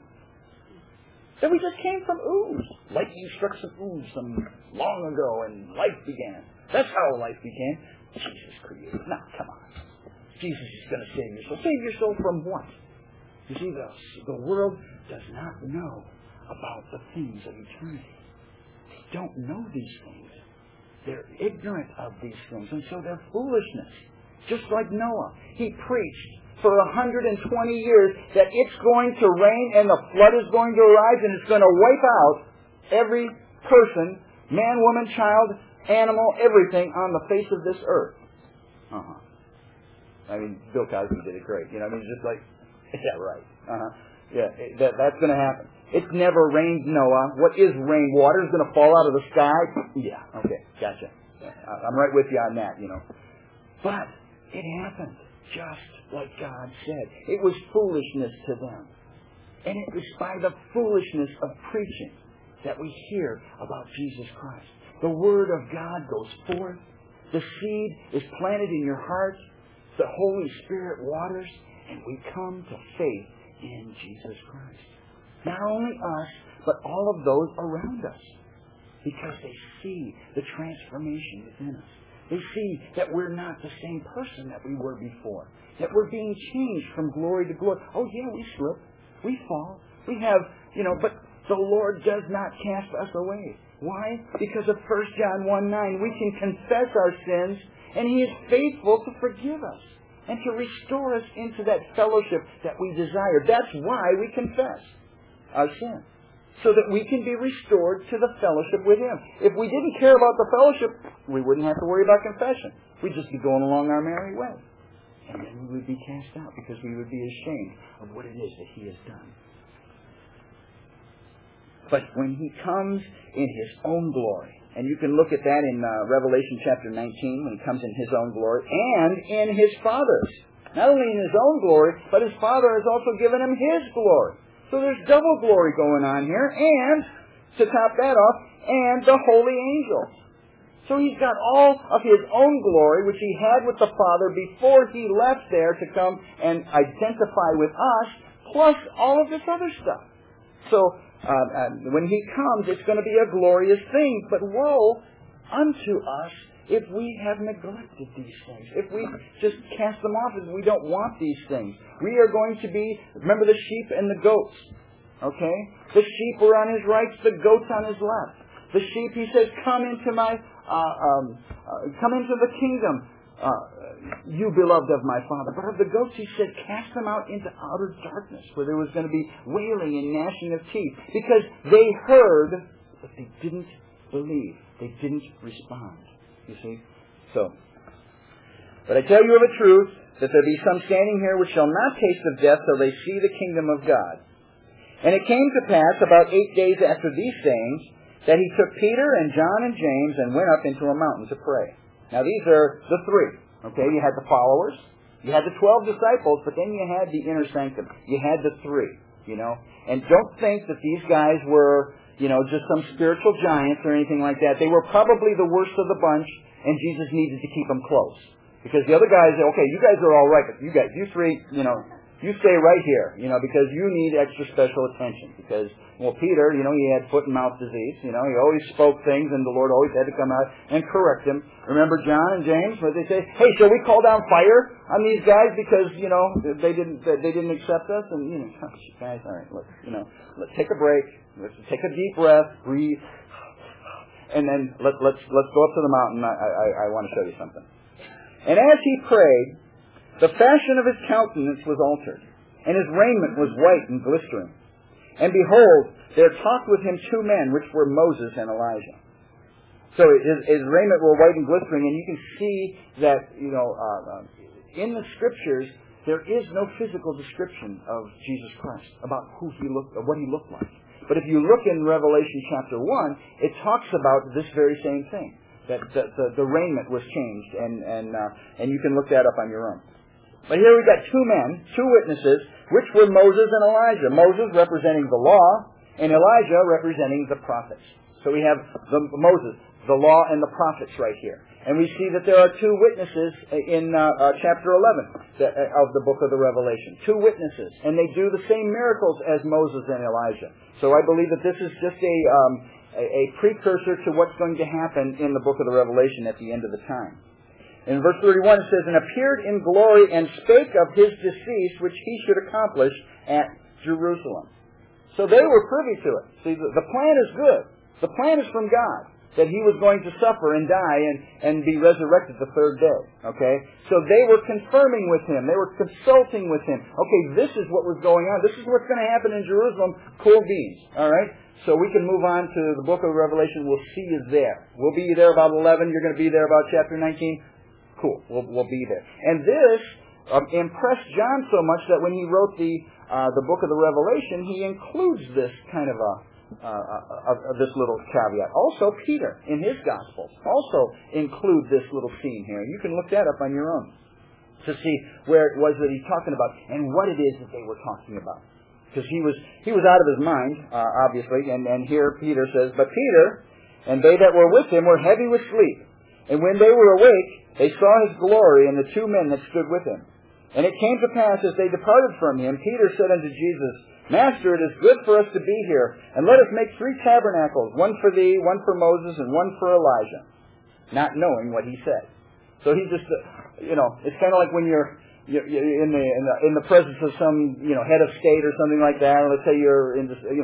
That we just came from ooze. Lightning struck some ooze some long ago and life began. That's how life began. Jesus created. Now, come on. Jesus is going to save your soul. Save your soul from what? You see, the, the world does not know about the things of eternity. They don't know these things. They're ignorant of these things, and so they're foolishness. Just like Noah. He preached for one hundred twenty years that it's going to rain and the flood is going to arise and it's going to wipe out every person, man, woman, child, animal, everything on the face of this earth. Uh-huh. I mean, Bill Cosby did it great. You know, I mean, it's just like, yeah, right. Uh-huh. Yeah, that, that's going to happen. It's never rained, Noah. What is rain? Water is going to fall out of the sky? Yeah, okay, gotcha. I'm right with you on that, you know. But it happened just like God said. It was foolishness to them. And it was by the foolishness of preaching that we hear about Jesus Christ. The Word of God goes forth. The seed is planted in your heart. The Holy Spirit waters. And we come to faith in Jesus Christ. Not only us, but all of those around us. Because they see the transformation within us. They see that we're not the same person that we were before. That we're being changed from glory to glory. Oh yeah, we slip. We fall. We have, you know, but the Lord does not cast us away. Why? Because of First John one nine, we can confess our sins and He is faithful to forgive us. and to restore us into that fellowship that we desire. That's why we confess our sin, so that we can be restored to the fellowship with Him. If we didn't care about the fellowship, we wouldn't have to worry about confession. We'd just be going along our merry way. And then we would be cast out because we would be ashamed of what it is that He has done. But when He comes in His own glory, and you can look at that in uh, Revelation chapter nineteen, when He comes in His own glory, and in His Father's. Not only in His own glory, but His Father has also given Him His glory. So there's double glory going on here, and, to top that off, and the holy angels. So He's got all of His own glory, which He had with the Father before He left there to come and identify with us, plus all of this other stuff. So, uh, uh, when He comes, it's going to be a glorious thing. But woe unto us if we have neglected these things, if we just cast them off, if we don't want these things. We are going to be, remember the sheep and the goats, okay? The sheep were on His right, the goats on His left. The sheep, He says, come into my, uh, um, uh, come into the kingdom, uh, you beloved of my Father. But of the goats, He said, cast them out into outer darkness, where there was going to be wailing and gnashing of teeth, because they heard, but they didn't believe. They didn't respond. You see? So, but I tell you of a truth, that there be some standing here which shall not taste of death till they see the kingdom of God. And it came to pass, about eight days after these sayings, that He took Peter and John and James and went up into a mountain to pray. Now these are the three. Okay, you had the followers, you had the twelve disciples, but then you had the inner sanctum. You had the three, you know. And don't think that these guys were, you know, just some spiritual giants or anything like that. They were probably the worst of the bunch, and Jesus needed to keep them close. Because the other guys, okay, you guys are all right, but you guys, you three, you know, you stay right here, you know, because you need extra special attention. Because, well, Peter, you know, he had foot and mouth disease, you know, he always spoke things, and the Lord always had to come out and correct him. Remember John and James, where they say, hey, shall we call down fire on these guys because, you know, they didn't they didn't accept us? And, you know, guys, all right, look, you know, let's take a break, let's take a deep breath, breathe, and then let, let's let's go up to the mountain. I, I, I want to show you something. And as he prayed, the fashion of his countenance was altered, and his raiment was white and glistering. And behold, there talked with him two men, which were Moses and Elijah. So his, his raiment were white and glistering, and you can see that, you know, uh, in the Scriptures, there is no physical description of Jesus Christ, about who he looked, or what he looked like. But if you look in Revelation chapter one, it talks about this very same thing, that the, the, the raiment was changed, and and uh, and you can look that up on your own. But here we've got two men, two witnesses, which were Moses and Elijah. Moses representing the law, and Elijah representing the prophets. So we have the, Moses, the law, and the prophets right here. And we see that there are two witnesses in uh, uh, chapter eleven of the book of the Revelation. Two witnesses. And they do the same miracles as Moses and Elijah. So I believe that this is just a, um, a, a precursor to what's going to happen in the book of the Revelation at the end of the time. In verse thirty-one it says, and appeared in glory and spake of his decease, which he should accomplish at Jerusalem. So they were privy to it. See, the, the plan is good. The plan is from God, that he was going to suffer and die and, and be resurrected the third day. Okay? So they were confirming with him. They were consulting with him. Okay, this is what was going on. This is what's going to happen in Jerusalem. Cool beans. Alright? So we can move on to the book of Revelation. We'll see you there. We'll be there about eleven. You're going to be there about chapter nineteen. Cool. We'll, we'll be there. And this um, impressed John so much that when he wrote the uh, the book of the Revelation, he includes this kind of a Uh, uh, uh, this little caveat. Also, Peter, in his Gospel, also include this little scene here. You can look that up on your own to see where it was that he's talking about and what it is that they were talking about. Because he was he was out of his mind, uh, obviously, and, and here Peter says, but Peter and they that were with him were heavy with sleep. And when they were awake, they saw his glory and the two men that stood with him. And it came to pass, as they departed from him, Peter said unto Jesus, Master, it is good for us to be here, and let us make three tabernacles, one for thee, one for Moses, and one for Elijah, not knowing what he said. So he just, uh, you know, it's kind of like when you're, you're, you're in the in the in the presence of some, you know, head of state or something like that. Or let's say you're in, this, you know,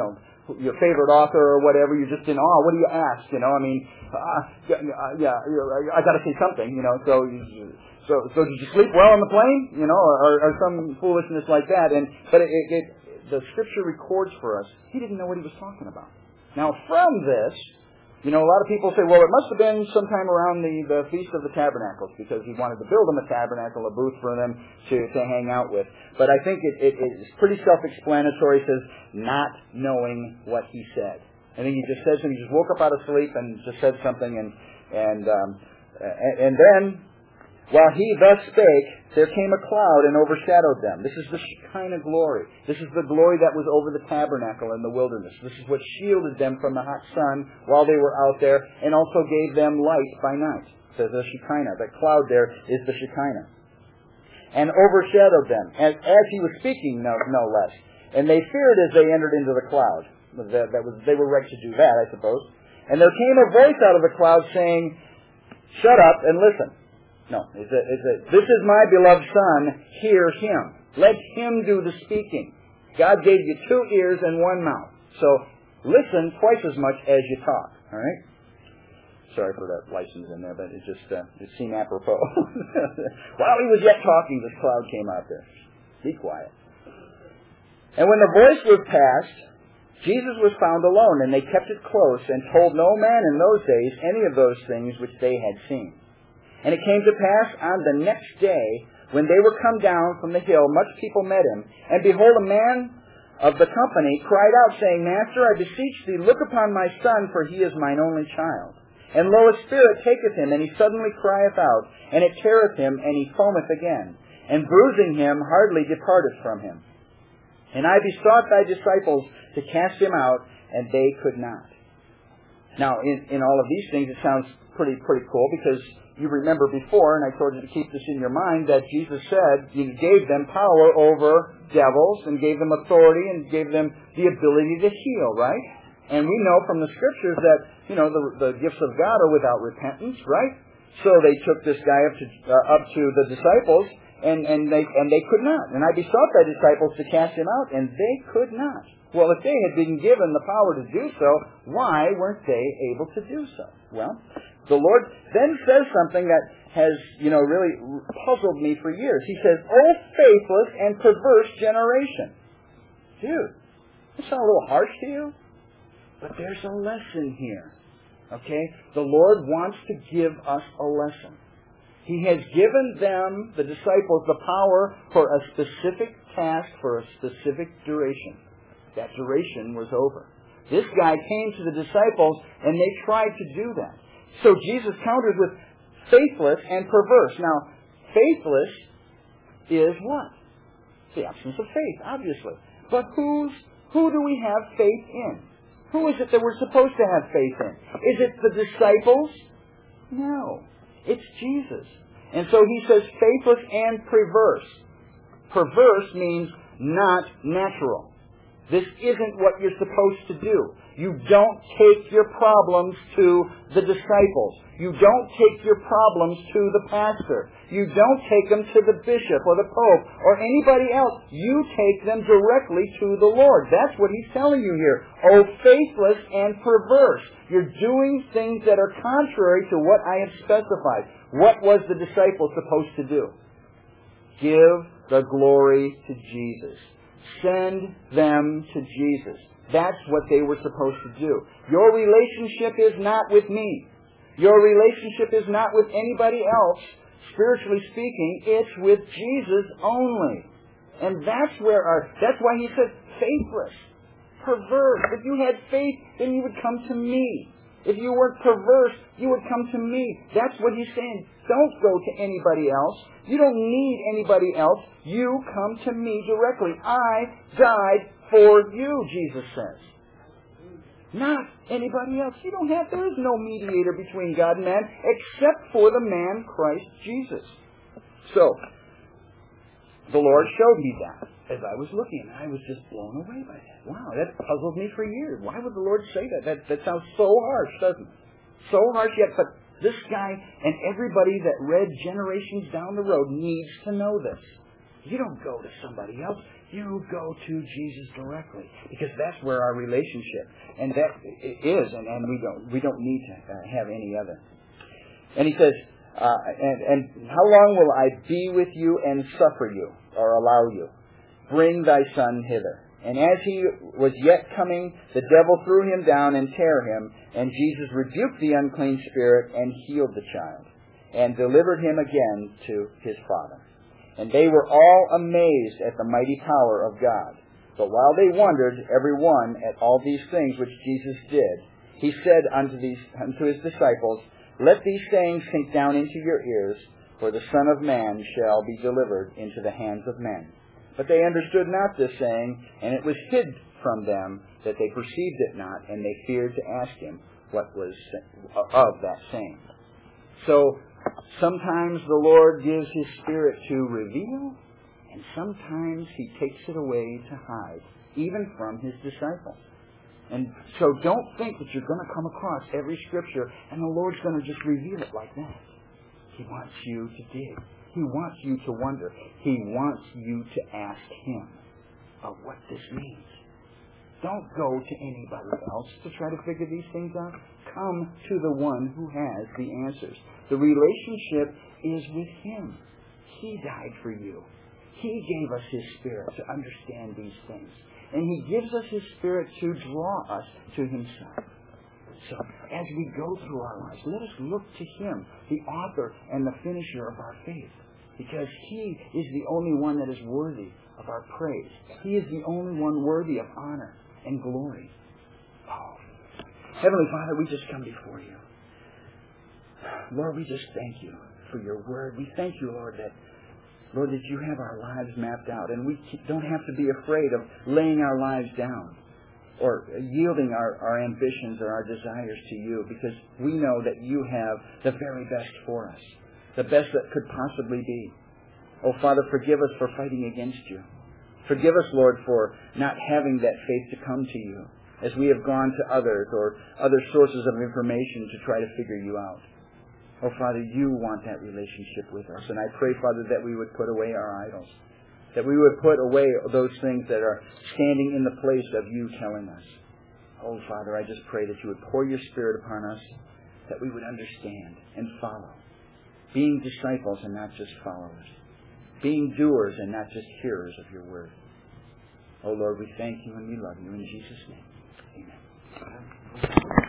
your favorite author or whatever, you're just in awe. What do you ask? You know, I mean, uh, yeah, yeah, I got to say something. You know, so so so did you sleep well on the plane? You know, or, or some foolishness like that. And but it, it, it, the Scripture records for us he didn't know what he was talking about. Now, from this, you know, a lot of people say, well, it must have been sometime around the, the Feast of the Tabernacles because he wanted to build them a tabernacle, a booth for them to, to hang out with. But I think it, it, it's pretty self-explanatory. It says, not knowing what he said. I think he just says, and he just woke up out of sleep and just said something, and and um, and, and then, while he thus spake, there came a cloud and overshadowed them. This is the Shekinah glory. This is the glory that was over the tabernacle in the wilderness. This is what shielded them from the hot sun while they were out there, and also gave them light by night. It says the Shekinah. That cloud there is the Shekinah. And overshadowed them, as, as he was speaking, no, no less. And they feared as they entered into the cloud. That, that was, they were ready to do that, I suppose. And there came a voice out of the cloud saying, shut up and listen. No, it's a, it's a, this is my beloved Son, hear him. Let him do the speaking. God gave you two ears and one mouth. So listen twice as much as you talk. All right? Sorry for that license in there, but it just uh, it seemed apropos. While he was yet talking, this cloud came out there. Be quiet. And when the voice was past, Jesus was found alone, and they kept it close and told no man in those days any of those things which they had seen. And it came to pass on the next day, when they were come down from the hill, much people met him. And behold, a man of the company cried out, saying, Master, I beseech thee, look upon my son, for he is mine only child. And lo, a spirit taketh him, and he suddenly crieth out, and it teareth him, and he foameth again. And bruising him, hardly departeth from him. And I besought thy disciples to cast him out, and they could not. Now, in, in all of these things, it sounds pretty pretty cool, because you remember before, and I told you to keep this in your mind, that Jesus said He gave them power over devils and gave them authority and gave them the ability to heal, right? And we know from the Scriptures that, you know, the, the gifts of God are without repentance, right? So they took this guy up to, uh, up to the disciples, and, and, they, and they could not. And I besought thy disciples to cast him out, and they could not. Well, if they had been given the power to do so, why weren't they able to do so? Well, the Lord then says something that has, you know, really puzzled me for years. He says, "O faithless and perverse generation." Dude, that sounds a little harsh to you? But there's a lesson here. Okay? The Lord wants to give us a lesson. He has given them, the disciples, the power for a specific task for a specific duration. That duration was over. This guy came to the disciples, and they tried to do that. So Jesus counters with faithless and perverse. Now, faithless is what? The absence of faith, obviously. But who's, who do we have faith in? Who is it that we're supposed to have faith in? Is it the disciples? No. It's Jesus. And so he says faithless and perverse. Perverse means not natural. This isn't what you're supposed to do. You don't take your problems to the disciples. You don't take your problems to the pastor. You don't take them to the bishop or the pope or anybody else. You take them directly to the Lord. That's what he's telling you here. Oh, faithless and perverse. You're doing things that are contrary to what I have specified. What was the disciples supposed to do? Give the glory to Jesus. Send them to Jesus. That's what they were supposed to do. Your relationship is not with me. Your relationship is not with anybody else, spiritually speaking. It's with Jesus only. And that's where our, that's why he said faithless, perverse. If you had faith, then you would come to me. If you weren't perverse, you would come to me. That's what he's saying. Don't go to anybody else. You don't need anybody else. You come to me directly. I died for you, Jesus says. Not anybody else. You don't have, there is no mediator between God and man except for the man Christ Jesus. So, the Lord showed me that as I was looking. I was just blown away by that. Wow, that puzzled me for years. Why would the Lord say that? That, that sounds so harsh, doesn't it? So harsh yet, but this guy and everybody that read generations down the road needs to know this. You don't go to somebody else. You go to Jesus directly, because that's where our relationship, and that is, and, and we don't we don't need to uh, have any other. And he says, uh, and, and how long will I be with you and suffer you, or allow you? Bring thy son hither. And as he was yet coming, the devil threw him down and tare him, and Jesus rebuked the unclean spirit and healed the child, and delivered him again to his father. And they were all amazed at the mighty power of God. But while they wondered, every one, at all these things which Jesus did, he said unto, these, unto his disciples, Let these sayings sink down into your ears, for the Son of Man shall be delivered into the hands of men. But they understood not this saying, and it was hid from them, that they perceived it not, and they feared to ask him what was of that saying. So, sometimes the Lord gives His Spirit to reveal, and sometimes He takes it away to hide, even from His disciples. And so don't think that you're going to come across every Scripture and the Lord's going to just reveal it like that. He wants you to dig. He wants you to wonder. He wants you to ask Him of what this means. Don't go to anybody else to try to figure these things out. Come to the one who has the answers. The relationship is with Him. He died for you. He gave us His Spirit to understand these things. And He gives us His Spirit to draw us to Himself. So, as we go through our lives, let us look to Him, the author and the finisher of our faith. Because He is the only one that is worthy of our praise. He is the only one worthy of honor and glory. Oh, Heavenly Father, we just come before You. Lord, we just thank You for Your Word. We thank You, Lord, that Lord, that You have our lives mapped out, and we don't have to be afraid of laying our lives down or yielding our, our ambitions or our desires to You, because we know that You have the very best for us, the best that could possibly be. Oh, Father, forgive us for fighting against You. Forgive us, Lord, for not having that faith to come to You as we have gone to others or other sources of information to try to figure You out. Oh, Father, You want that relationship with us. And I pray, Father, that we would put away our idols, that we would put away those things that are standing in the place of You telling us. Oh, Father, I just pray that You would pour Your Spirit upon us, that we would understand and follow, being disciples and not just followers, being doers and not just hearers of Your Word. Oh, Lord, we thank You and we love You. In Jesus' name, amen.